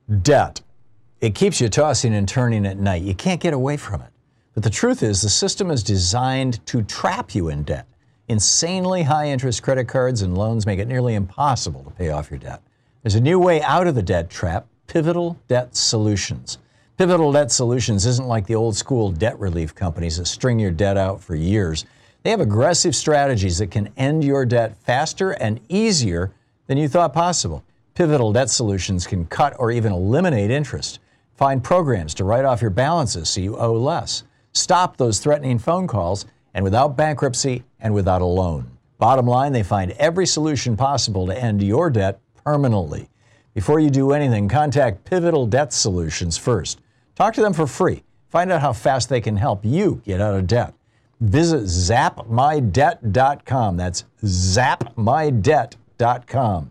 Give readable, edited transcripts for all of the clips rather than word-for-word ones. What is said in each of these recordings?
Debt. It keeps you tossing and turning at night. You can't get away from it. But the truth is, the system is designed to trap you in debt. Insanely high interest credit cards and loans make it nearly impossible to pay off your debt. There's a new way out of the debt trap: Pivotal Debt Solutions. Pivotal Debt Solutions isn't like the old school debt relief companies that string your debt out for years. They have aggressive strategies that can end your debt faster and easier than you thought possible. Pivotal Debt Solutions can cut or even eliminate interest. Find programs to write off your balances so you owe less. Stop those threatening phone calls, and without bankruptcy and without a loan. Bottom line, they find every solution possible to end your debt permanently. Before you do anything, contact Pivotal Debt Solutions first. Talk to them for free. Find out how fast they can help you get out of debt. Visit zapmydebt.com. That's zapmydebt.com.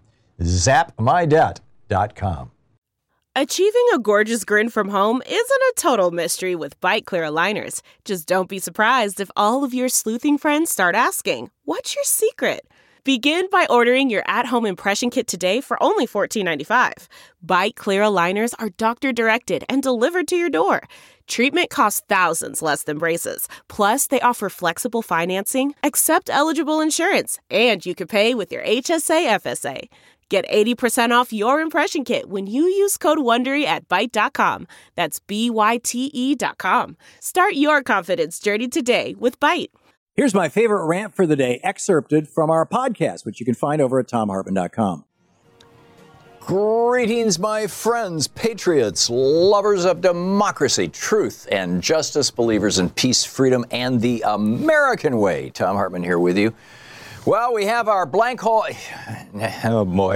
zapmydebt.com. Achieving a gorgeous grin from home isn't a total mystery with Byte Clear aligners. Just don't be surprised if all of your sleuthing friends start asking, "What's your secret?" Begin by ordering your at-home impression kit today for only $14.95. Byte Clear aligners are doctor-directed and delivered to your door. Treatment costs thousands less than braces. Plus, they offer flexible financing, accept eligible insurance, and you can pay with your HSA FSA. Get 80% off your impression kit when you use code WONDERY at Byte.com. That's BYTE.com. Start your confidence journey today with Byte. Here's my favorite rant for the day, excerpted from our podcast, which you can find over at TomHartman.com. Greetings, my friends, patriots, lovers of democracy, truth, and justice, believers in peace, freedom, and the American way. Thom Hartmann here with you. Well, we have our blank hole. Oh, boy.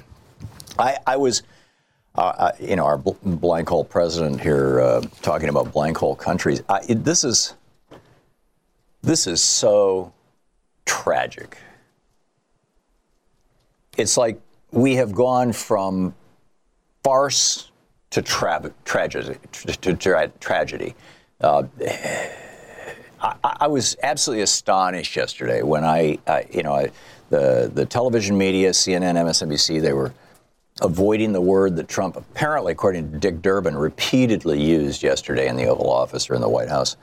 I was, our blank hole president here talking about blank hole countries. This is so tragic. It's like we have gone from farce to tragedy. I was absolutely astonished yesterday when the television media, CNN, MSNBC, they were avoiding the word that Trump, apparently, according to Dick Durbin, repeatedly used yesterday in the Oval Office or in the White House.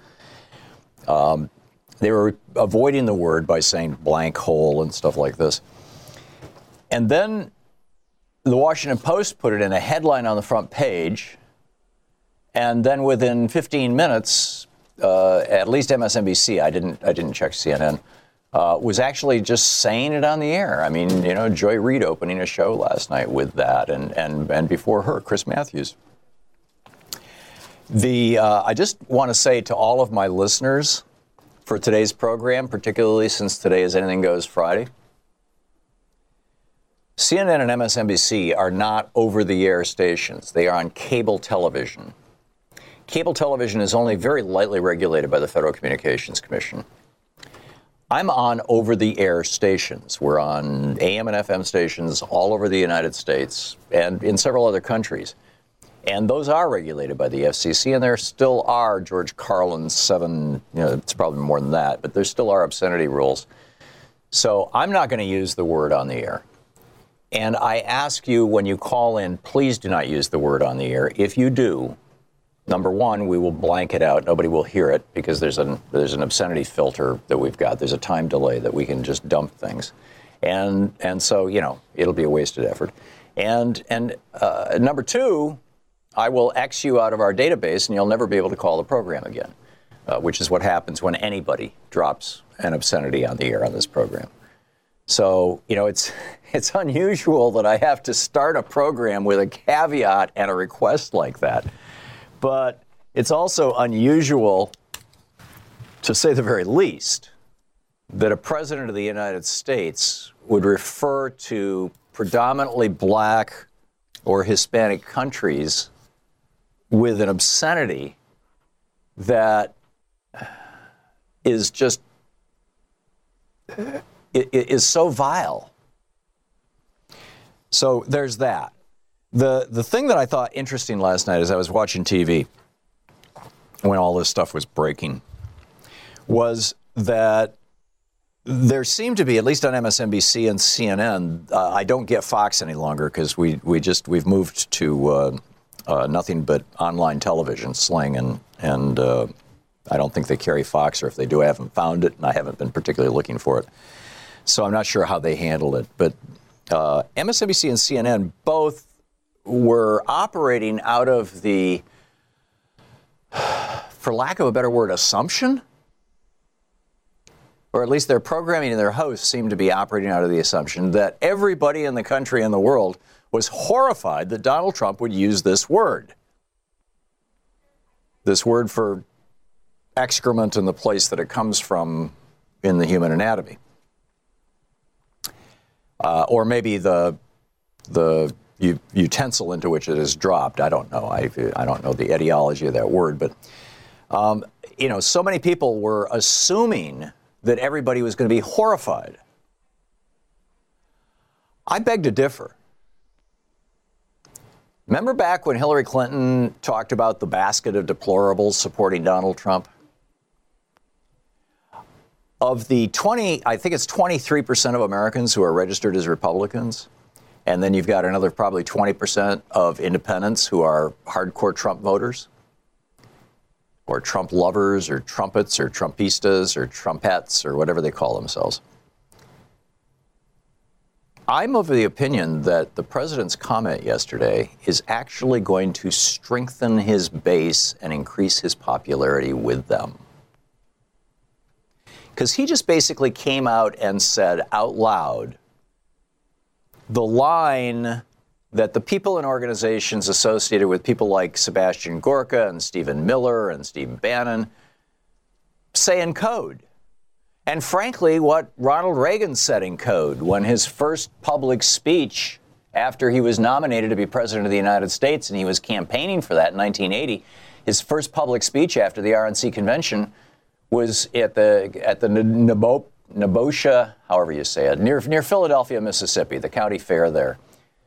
They were avoiding the word by saying blank hole and stuff like this. And then the Washington Post put it in a headline on the front page. And then within 15 minutes, at least MSNBC, I didn't check CNN, was actually just saying it on the air. I mean, Joy Reid opening a show last night with that, and before her, Chris Matthews. I just want to say to all of my listeners for today's program, particularly since today is Anything Goes Friday, CNN and MSNBC are not over-the-air stations. They are on cable television. Cable television is only very lightly regulated by the Federal Communications Commission. I'm on over-the-air stations. We're on AM and FM stations all over the United States and in several other countries. And those are regulated by the FCC, and there still are George Carlin's 7, it's probably more than that, but there still are obscenity rules. So I'm not going to use the word on the air. And I ask you, when you call in, please do not use the word on the air. If you do, number one, we will blank it out. Nobody will hear it because there's an obscenity filter that we've got. There's a time delay that we can just dump things. And so, it'll be a wasted effort. And number two, I will X you out of our database and you'll never be able to call the program again, which is what happens when anybody drops an obscenity on the air on this program. So, it's unusual that I have to start a program with a caveat and a request like that. But it's also unusual, to say the very least, that a president of the United States would refer to predominantly black or Hispanic countries with an obscenity that is just, it is so vile. So there's that. The thing that I thought interesting last night as I was watching TV when all this stuff was breaking was that there seemed to be, at least on MSNBC and CNN, I don't get Fox any longer because we've moved to nothing but online television, Sling, and I don't think they carry Fox, or if they do, I haven't found it, and I haven't been particularly looking for it. So I'm not sure how they handled it. But MSNBC and CNN both were operating out of the, for lack of a better word, assumption, or at least their programming and their hosts seemed to be operating out of the assumption that everybody in the country and the world was horrified that Donald Trump would use this word for excrement in the place that it comes from in the human anatomy. Or maybe the utensil into which it is dropped. I don't know. I don't know the etiology of that word. But, so many people were assuming that everybody was going to be horrified. I beg to differ. Remember back when Hillary Clinton talked about the basket of deplorables supporting Donald Trump? Of the 23% of Americans who are registered as Republicans, and then you've got another probably 20% of independents who are hardcore Trump voters, or Trump lovers, or trumpets, or Trumpistas, or Trumpettes, or whatever they call themselves. I'm of the opinion that the president's comment yesterday is actually going to strengthen his base and increase his popularity with them. Because he just basically came out and said out loud the line that the people in organizations associated with people like Sebastian Gorka and Stephen Miller and Steve Bannon say in code. And frankly, what Ronald Reagan said in code when his first public speech after he was nominated to be president of the United States, and he was campaigning for that in 1980, his first public speech after the RNC convention was at the Nebosha, however you say it, near Philadelphia, Mississippi, the county fair there.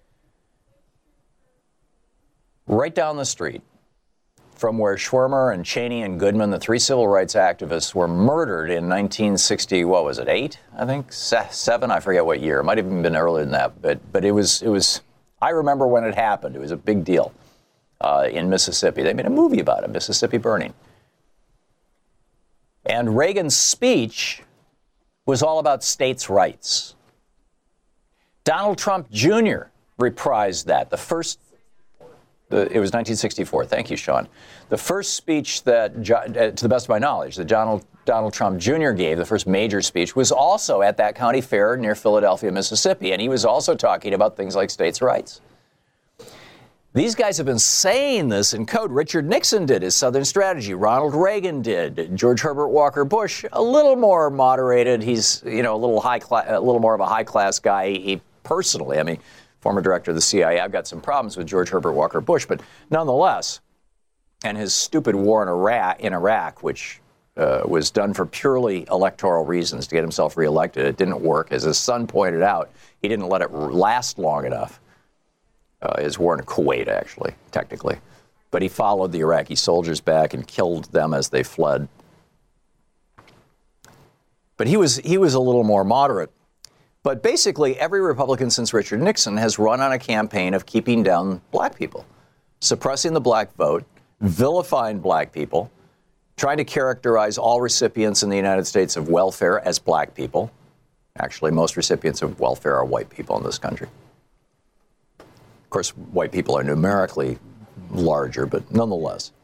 Right down the street from where Schwimmer and Cheney and Goodman, the three civil rights activists, were murdered in 1960, what was it, 8, I think? 7, I forget what year. It might have even been earlier than that. But it was, I remember when it happened. It was a big deal in Mississippi. They made a movie about it, Mississippi Burning. And Reagan's speech was all about states' rights. Donald Trump Jr. reprised that. It was 1964. Thank you, Sean. The first speech that, to the best of my knowledge, that Donald Trump Jr. gave, the first major speech, was also at that county fair near Philadelphia, Mississippi. And he was also talking about things like states' rights. These guys have been saying this in code. Richard Nixon did his Southern Strategy. Ronald Reagan did. George Herbert Walker Bush, a little more moderated. He's, a little more of a high-class guy. He personally, former director of the CIA, I've got some problems with George Herbert Walker Bush, but nonetheless, and his stupid war in Iraq, which was done for purely electoral reasons to get himself reelected. It didn't work. As his son pointed out, he didn't let it last long enough. His war in Kuwait, actually, technically. But he followed the Iraqi soldiers back and killed them as they fled. But he was a little more moderate. But basically, every Republican since Richard Nixon has run on a campaign of keeping down black people, suppressing the black vote, vilifying black people, trying to characterize all recipients in the United States of welfare as black people. Actually, most recipients of welfare are white people in this country. Of course, white people are numerically larger, but nonetheless.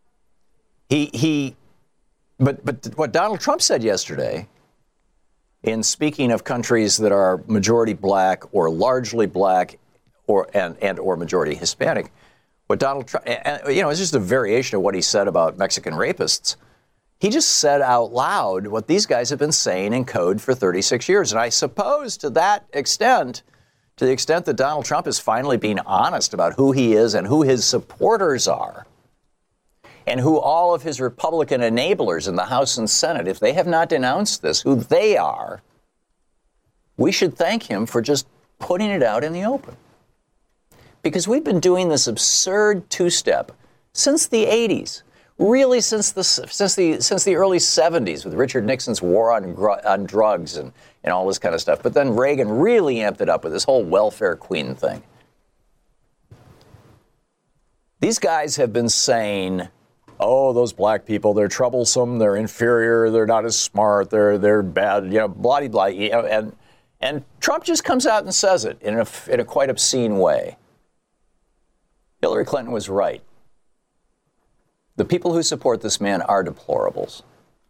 But what Donald Trump said yesterday, in speaking of countries that are majority black or largely black or majority Hispanic, what Donald Trump, it's just a variation of what he said about Mexican rapists. He just said out loud what these guys have been saying in code for 36 years. And I suppose to the extent that Donald Trump is finally being honest about who he is and who his supporters are, and who all of his Republican enablers in the House and Senate, if they have not denounced this, who they are, we should thank him for just putting it out in the open. Because we've been doing this absurd two-step since the 80s, really since the early 70s with Richard Nixon's war on drugs and all this kind of stuff. But then Reagan really amped it up with this whole welfare queen thing. These guys have been saying, oh, those black people, they're troublesome, they're inferior, they're not as smart, they're bad, blah, blah, and Trump just comes out and says it in a quite obscene way. Hillary Clinton was right. The people who support this man are deplorables.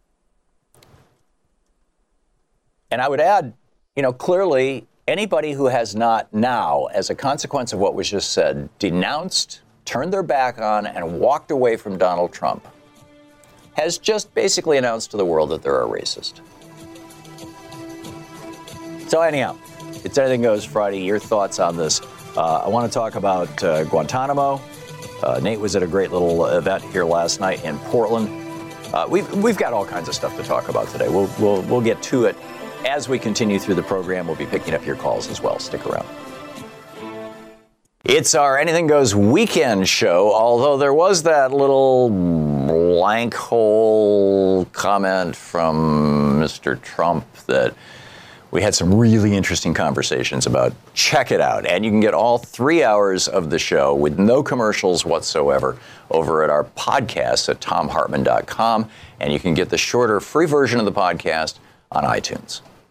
And I would add, clearly, anybody who has not now, as a consequence of what was just said, denounced, turned their back on, and walked away from Donald Trump, has just basically announced to the world that they're a racist. So anyhow, it's Anything Goes Friday. Your thoughts on this? I want to talk about Guantanamo. Nate was at a great little event here last night in Portland. We've got all kinds of stuff to talk about today. We'll get to it as we continue through the program. We'll be picking up your calls as well. Stick around. It's our Anything Goes weekend show, although there was that little blank hole comment from Mr. Trump that we had some really interesting conversations about. Check it out. And you can get all 3 hours of the show with no commercials whatsoever over at our podcast at TomHartman.com. And you can get the shorter free version of the podcast on iTunes.